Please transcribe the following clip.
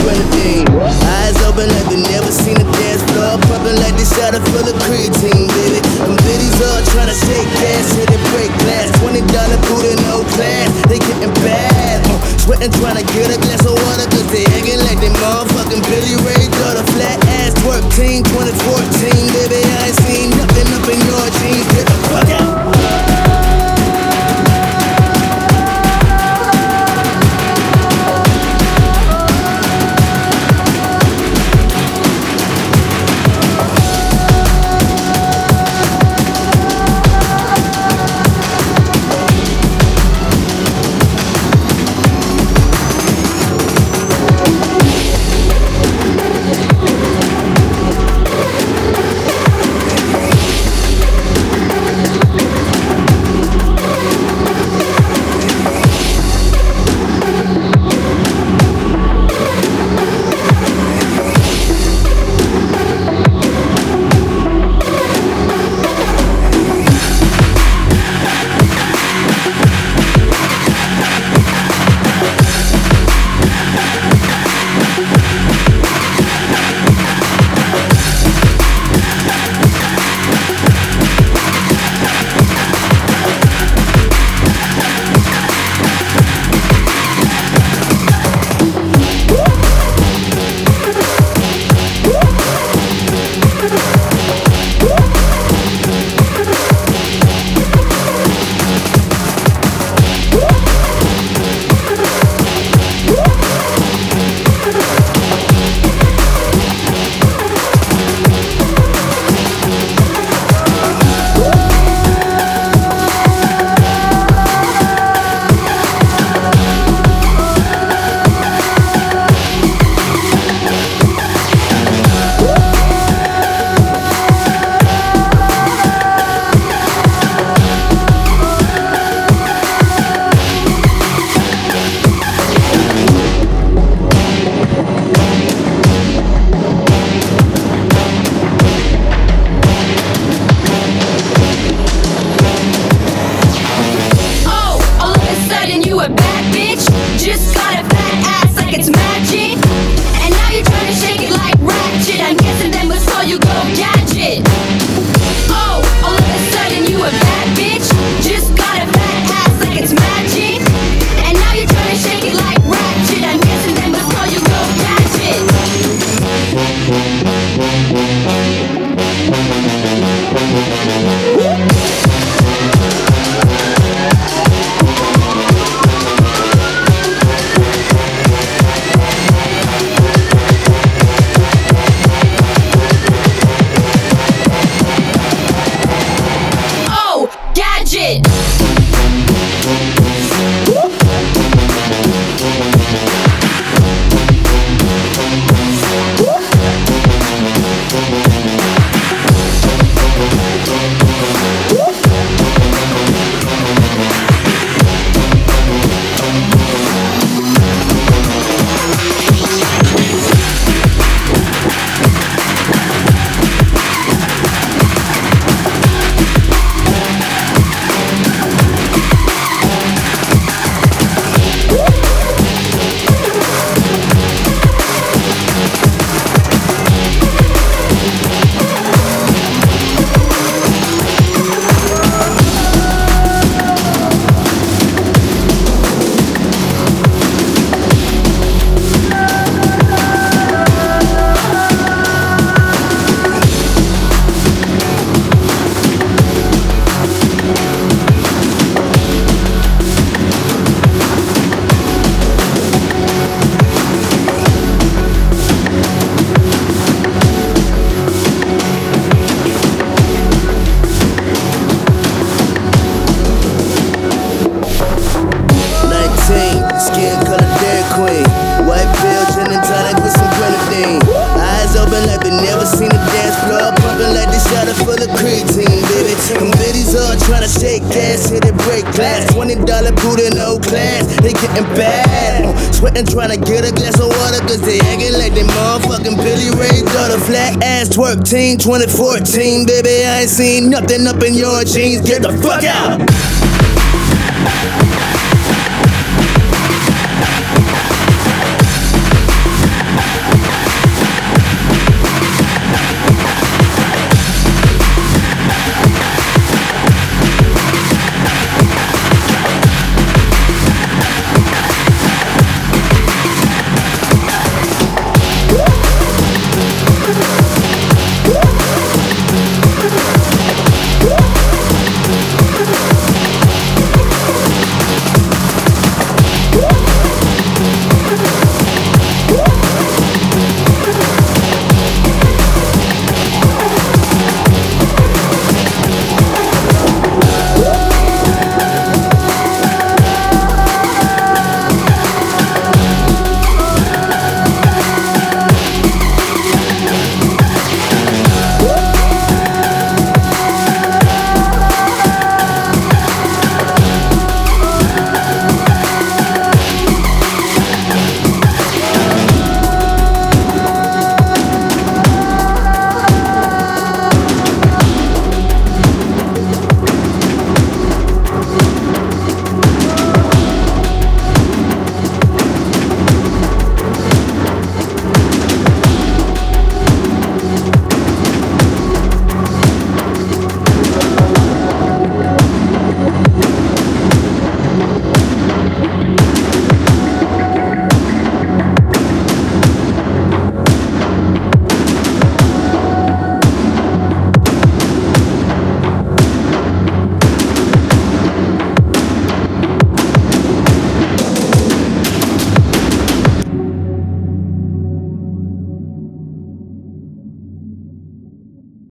grenadine. Eyes open like they never seen a dance floor, pumping like they shot a full of creatine, baby. Them biddies all tryna shake ass, hit it break glass. $20 boot in no class, they getting bad. Sweating tryna get a glass of water, cause they acting like they motherfucking Billy Ray daughter. Flat ass twerk team 2014, baby. I ain't seen nothing up in your jeans. Get the fuck out. tryna shake ass, hit it break glass. $20 boot in no class, they getting bad. Sweating tryna get a glass of water, cause they acting like they motherfucking Billy Ray daughter. Flat ass twerk team 2014, baby, I ain't seen nothing up in your jeans. Get the fuck out!